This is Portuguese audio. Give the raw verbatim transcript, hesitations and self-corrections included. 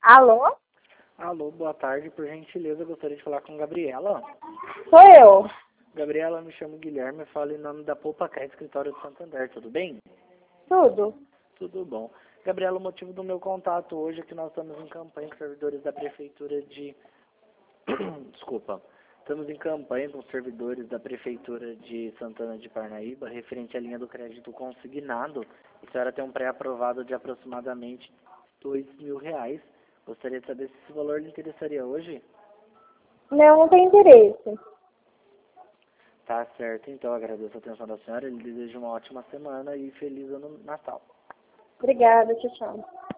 Alô? Alô, boa tarde. Por gentileza, eu gostaria de falar com Gabriela. Sou eu. Gabriela, me chamo Guilherme, falo em nome da Poupacar Escritório de Santander, tudo bem? Tudo. Tudo bom. Gabriela, o motivo do meu contato hoje é que nós estamos em campanha com servidores da Prefeitura de... Desculpa. Estamos em campanha com servidores da Prefeitura de Santana de Parnaíba, referente à linha do crédito consignado. A senhora tem um pré-aprovado de aproximadamente dois mil reais. Gostaria de saber se esse valor lhe interessaria hoje? Não, não tem interesse. Tá certo, então agradeço a atenção da senhora, lhe desejo uma ótima semana e feliz ano Natal. Obrigada, tchau, tchau.